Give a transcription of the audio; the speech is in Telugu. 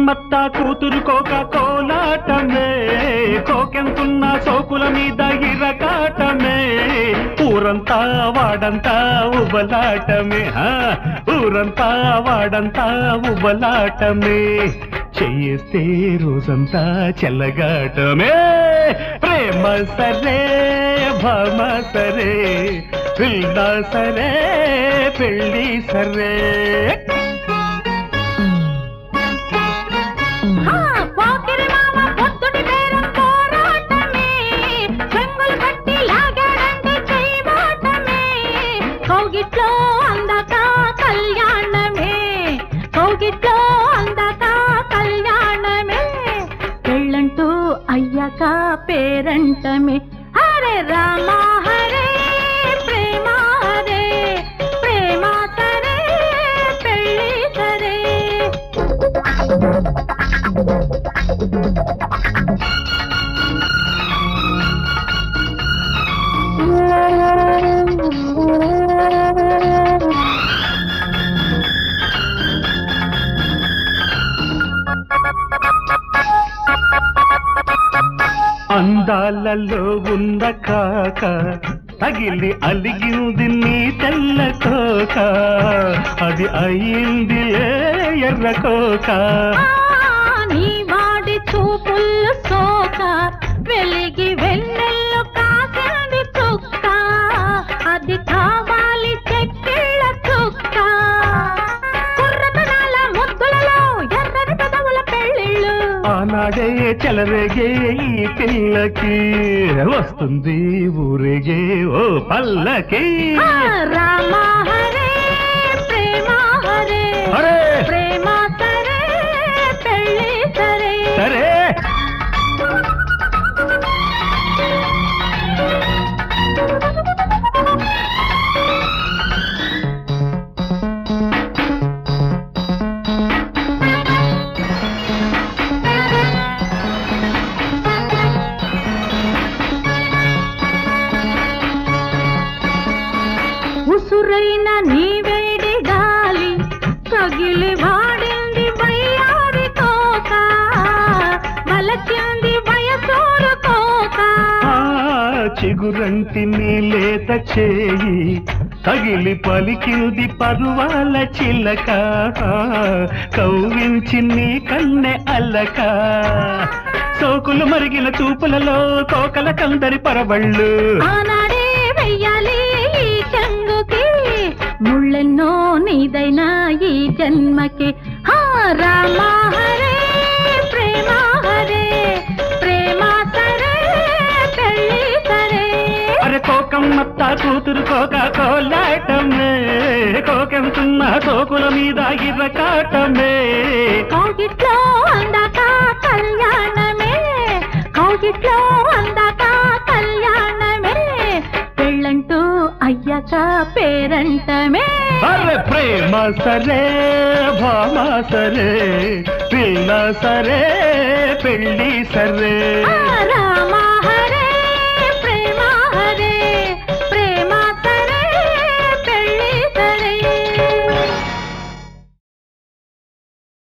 కోకమ్మత్త కూతురు కోక కోలాటమే, కోకెంతున్న సోకుల మీద ఇరకాటమే, ఊరంతా వాడంతా ఉబలాటమే, ఊరంతా వాడంతా ఉబలాటమే, చేస్తే రోజంతా చెల్లగాటమే. ప్రేమ సరే భామ సరే, పిల్ల సరే పెళ్ళి సరే. కౌగిట్లో అందాక కళ్యాణమే, కౌగిట్లో అందాక కళ్యాణమే, పెళ్ళంటూ అయ్యాక పేరంటమే. హరే రామ హరే ప్రేమ హరే, ప్రేమ సరే పెళ్ళి సరే. అందాలలో ఉన్న కాక తగిలి అలిగింది నీ తెల్ల కోక, అది అయింది ఎర్ర కోక. నీ వాడి చూపుల్లో సోక, వెలిగి వెన్నెల్లో కాసింది చుక్క, అది కావాలి చెక్కిళ్ళ చుక్క. కుర్రతనాల ముద్దులలో ఎర్రని పెదవుల పెళ్ళిళ్ళు, ఆనాడే చెలరేగే ఈ పిల్లకి వస్తుంది ఊరేగే ఓ పల్లకి. రామ హరే ప్రేమ హరే, హరే ప్రేమ సరే పెళ్ళి సరే. సరే ఉసురైన నీ వేడి గాలి తగిలి వాడింది వయ్యారి కోక, వలచింది వయసోరు కోక. చిగురంటి నీ లేత చేయి తగిలి పలికింది పరువాల చిలక, కవ్వించి నీ కన్నె అల్లక, సోకులు మరిగిన చూపులలో కోకల కందరి పరబళ్ళు. ఆనాడే వెయ్యాలి ఈ చెంగుకి, ముళ్ళెన్నో నీదైనా ఈ జన్మకి. రామ హరే ప్రేమ హరే, ప్రేమ సరే పెళ్ళి సరే. అరే కోకమ్మత్త కూతురు కోక కోలాటమే, కోకెంతున్న సోకుల మీద ఇరకాటమే, కౌగిట్లో అందాక కళ్యాణమే, కౌగిట్లో అందాక కళ్యాణమే, పెళ్ళంటూ అయ్యాక పేరంటమే. అరే ప్రేమ సరే భామ సరే, పిల్ల సరే పెళ్ళి సరే.